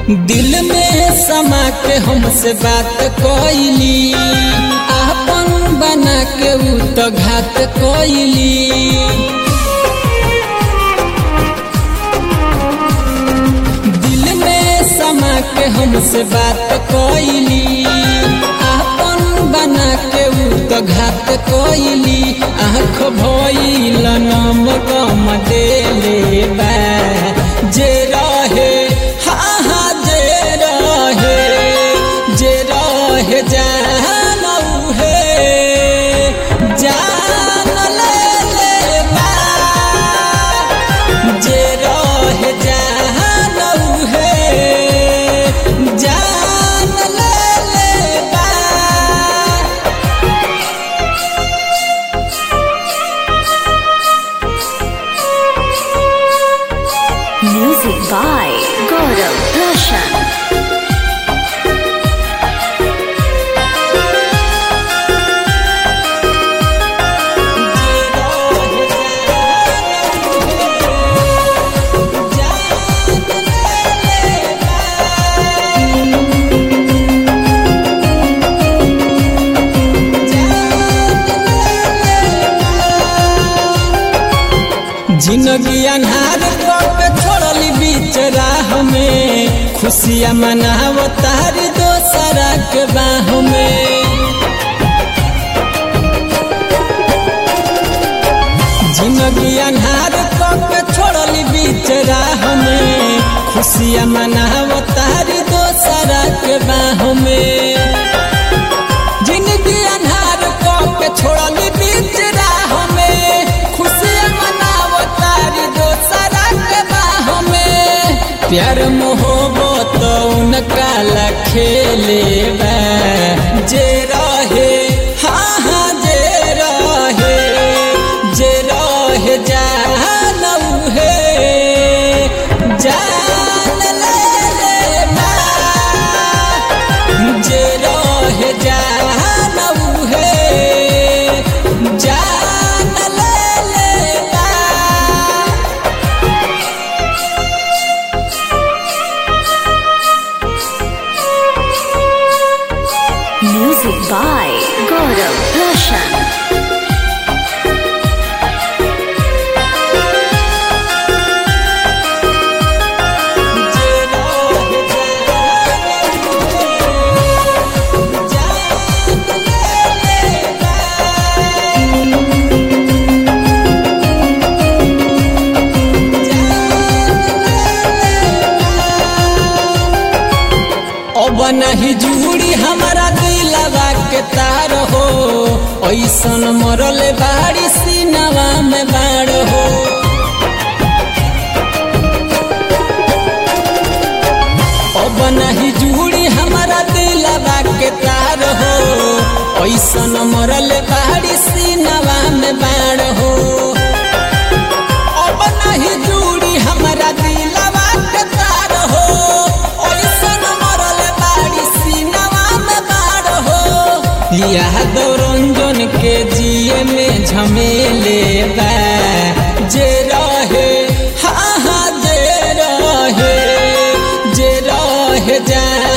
दिल में समा के हमसे बात कोइली, आपन बना के उ तो घात कोइली। दिल में समा के हमसे बात कोइली, आपन बना के उ तो घात कोइली। आँख भइल नम गम देले बा, जे रहे जानऊ है जान ले बा, जे रहे जानऊ है जान ले बा। Music by Gaurav Roshan. जिंदगी अन्हार पे छोड़ली बीच राह में, खुशियाँ मनाव तारी दोसरा के बाह में। जिंदगी अन्हार पे छोड़ली बीच राह में, खुशियाँ मनाव तारी दोसरा के बाह में। जिंदगी अन्हार पे छोड़ली बीच राह में, खुशियाँ मनाव तारी दोसरा के बाह में। प्यार मोहब्बत उनका ला खेले बा, जे रहे हाँ जे रहे जानऊ है जान ले बा, जे रहे जानऊ है जान ले बा। Music by Gaurav Roshan. अब नहीं जुड़ी हमारा दिलवा के तार हो, ऐसन मरल बाड़ी सीनवा में बाड़ हो। अब नहीं जुड़ी हमारा दिलवा के तार हो, ऐसन मरल बाड़ी सीनवा में बाड़ हो। अब नहीं जुड़ी हमारा दिलवा के तार हो, याद रंजन के जिए में झमेले बा, जे रहे हाँ जे रहे जान